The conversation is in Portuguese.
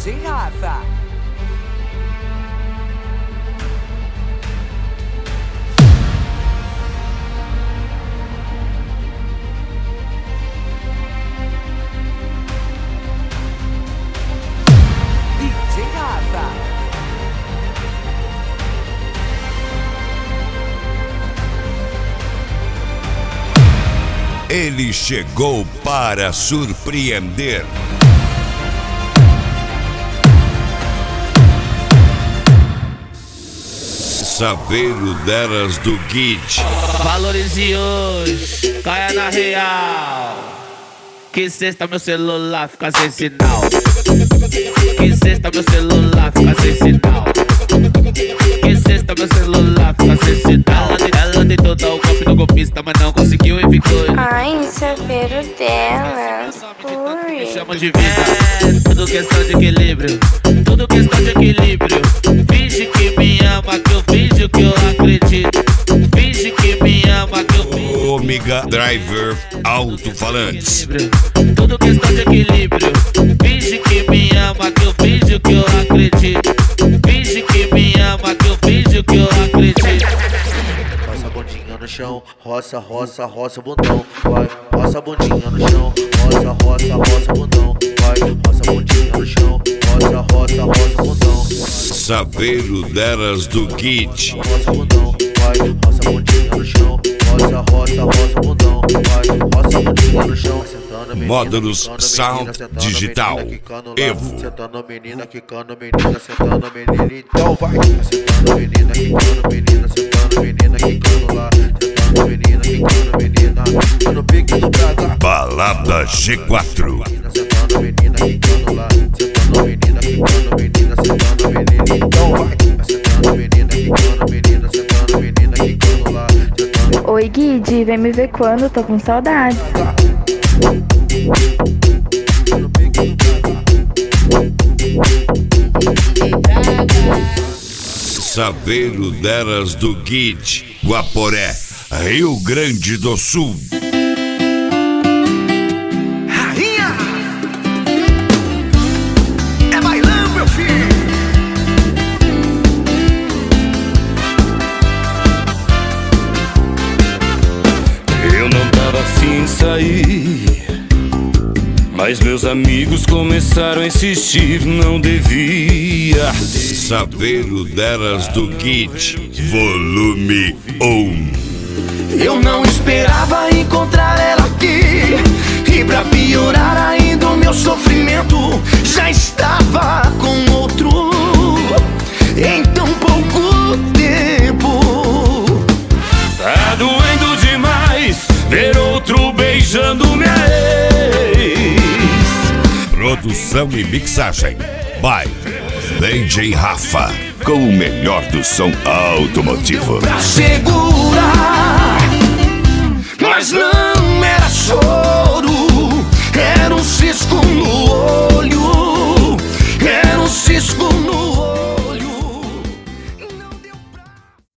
DJ Rafa. DJ Rafa. Ele chegou para surpreender. Saveiro delas do Guide. Valorize hoje, caia na real. Que sexta meu celular fica sem sinal. Que sexta meu celular fica sem sinal. Que sexta meu celular fica sem sinal. Ela tentou dar o golpe no golpista, mas não conseguiu e ficou. Ai, saveiro delas. Me chamam de vida. Tudo questão de equilíbrio. Tudo questão de equilíbrio. Finge que me ama, que eu finjo que eu acredito. Finge que me ama, que eu finjo. Ômega Driver Alto-Falantes. Tudo questão de equilíbrio. Finge que me ama, que eu finjo que eu acredito. Finge que me ama, que eu finjo que eu acredito. Roça a bundinha no chão, roça, roça, roça o bundão. Vai, roça a bundinha no chão, roça, roça, roça o bundão. Vai, roça a bundinha no chão, roça, roça, roça o bundão. Saveiro delas do Guide. Roça o bundão, vai, roça a bundinha no chão, roça, roça, roça o bundão. Vai, roça a bundinha no chão, sentando menina, Módulos quicando, Sound menina, sentando, Digital menina, quicando lá. Evo. Sentando menina, quicando menina, sentando menina, então vai. Sentando menina, quicando menina, sentando menina, quicando lá. Sentando menina, quicando menina, tá no pique do Braga. Balada G4. Sentando menina, quicando lá. Sentando menina, quicando menina, sentando menina, então vai. Sentando menina, quicando menina, sentando menina, quicando lá. Oi, Guide, vem me ver quando, tô com saudade. Saveiro delas do Guide. Guaporé, Rio Grande do Sul. Rainha! É bailão, meu filho! Eu não tava afim de sair, mas meus amigos começaram a insistir, não devia. Saveiro delas do Guide. Volume 1. Eu não esperava encontrar ela aqui. E pra piorar ainda o meu sofrimento já estava com outro em tão pouco tempo. Tá doendo demais ver outro beijando minha ex. Produção e mixagem by DJ Rafa. Com o melhor do som automotivo. Pra segurar, mas não